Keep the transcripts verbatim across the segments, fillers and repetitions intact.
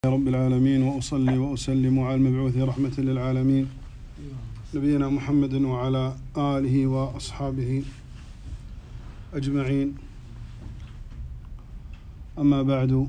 رب العالمين، وأصلي وأسلم على المبعوث رحمة للعالمين نبينا محمد وعلى آله وأصحابه أجمعين. أما بعد،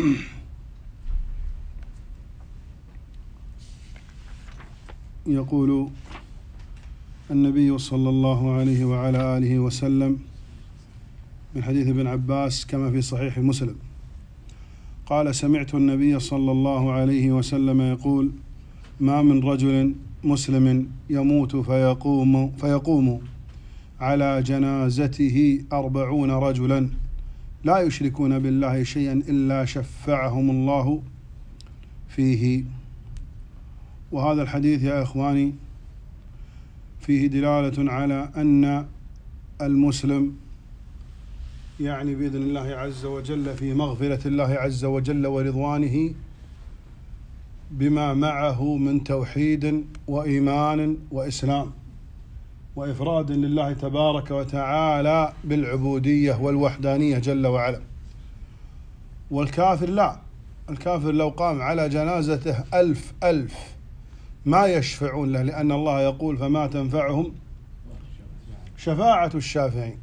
يقول النبي صلى الله عليه وعلى آله وسلم من حديث ابن عباس كما في صحيح مسلم قال: سمعت النبي صلى الله عليه وسلم يقول: ما من رجل مسلم يموت فيقوم, فيقوم على جنازته أربعون رجلا لا يشركون بالله شيئا إلا شفعهم الله فيه. وهذا الحديث يا إخواني فيه دلالة على أن المسلم يعني بإذن الله عز وجل في مغفرة الله عز وجل ورضوانه بما معه من توحيد وإيمان وإسلام وإفراد لله تبارك وتعالى بالعبودية والوحدانية جل وعلا. والكافر لا، الكافر لو قام على جنازته ألف ألف ما يشفعون له، لأن الله يقول: فما تنفعهم شفاعة الشافعين.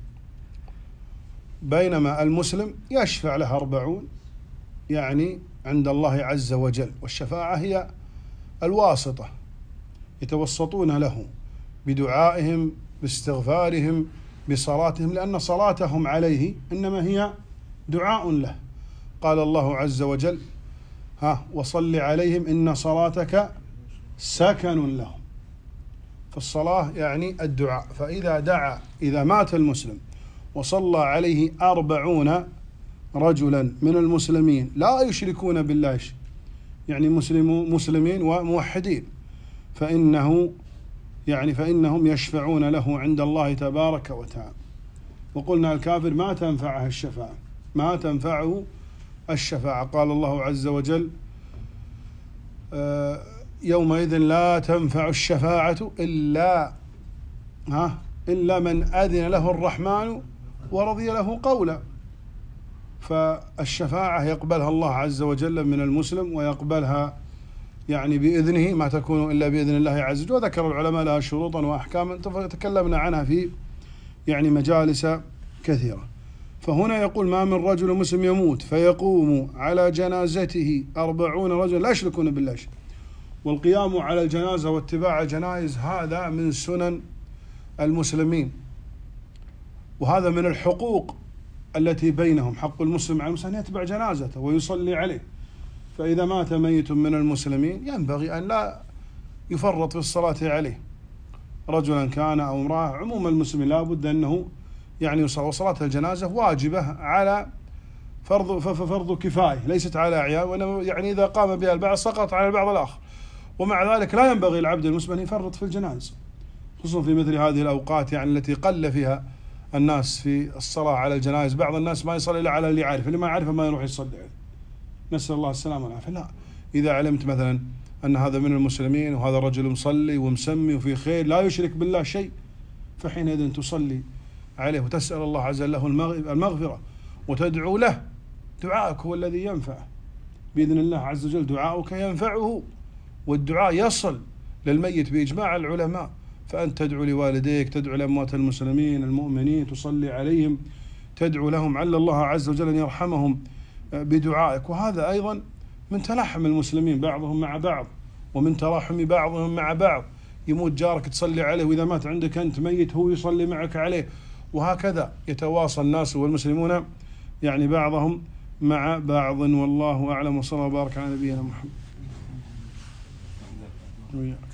بينما المسلم يشفع له أربعون يعني عند الله عز وجل، والشفاعة هي الواسطة، يتوسطون له بدعائهم باستغفارهم بصلاتهم، لأن صلاتهم عليه إنما هي دعاء له. قال الله عز وجل: ها وصل عليهم إن صلاتك سكن لهم. فالصلاة يعني الدعاء. فإذا دعا إذا مات المسلم وصلى عليه أربعون رجلا من المسلمين لا يشركون بالله شيء، يعني مسلم مسلمين وموحدين، فإنه يعني فإنهم يشفعون له عند الله تبارك وتعالى. وقلنا الكافر ما تنفعه الشفاعة، ما تنفعه الشفاعة. قال الله عز وجل: آه يومئذ لا تنفع الشفاعة إلا ها إلا من أذن له الرحمن ورضي له قولا. فالشفاعة يقبلها الله عز وجل من المسلم، ويقبلها يعني بإذنه، ما تكون إلا بإذن الله عز وجل. وذكر العلماء لها شروطا وأحكاما تكلمنا عنها في يعني مجالس كثيرة. فهنا يقول: ما من رجل مسلم يموت فيقوم على جنازته أربعون رجلا لا يشركون بالله شيء. والقيام على الجنازة واتباع الجنائز هذا من سنن المسلمين، وهذا من الحقوق التي بينهم. حق المسلم على المسلم أن يتبع جنازته ويصلي عليه. فإذا مات ميت من المسلمين ينبغي أن لا يفرط في الصلاة عليه، رجلا كان أو امرأة. عموم المسلمين لا بد أنه يعني يصلي، وصلاة الجنازة واجبة على فرض فرض كفاية ليست على أعيان، وإنما يعني إذا قام بها البعض سقط على البعض الآخر. ومع ذلك لا ينبغي العبد المسلم أن يفرط في الجنازة، خصوصا في مثل هذه الأوقات يعني التي قل فيها الناس في الصلاة على الجنائز. بعض الناس ما يصلي إلا على اللي يعرف، اللي ما يعرفه ما يروح يصلي عليه، نسأل الله السلامة والعافية. لا، إذا علمت مثلا أن هذا من المسلمين وهذا رجل مصلي ومسمي وفي خير لا يشرك بالله شيء، فحينئذ تصلي عليه وتسأل الله عز وجل له المغفرة وتدعو له. دعائك هو الذي ينفع بإذن الله عز وجل، دعاؤك ينفعه، والدعاء يصل للميت بإجماع العلماء. فأنت تدعو لوالديك، تدعو لأموات المسلمين المؤمنين، تصلي عليهم، تدعو لهم عل الله عز وجل أن يرحمهم بدعائك. وهذا أيضا من تلاحم المسلمين بعضهم مع بعض، ومن تراحم بعضهم مع بعض. يموت جارك تصلي عليه، وإذا مات عندك أنت ميت هو يصلي معك عليه، وهكذا يتواصل الناس والمسلمون يعني بعضهم مع بعض. والله أعلم، وصلى الله وبارك على نبينا محمد.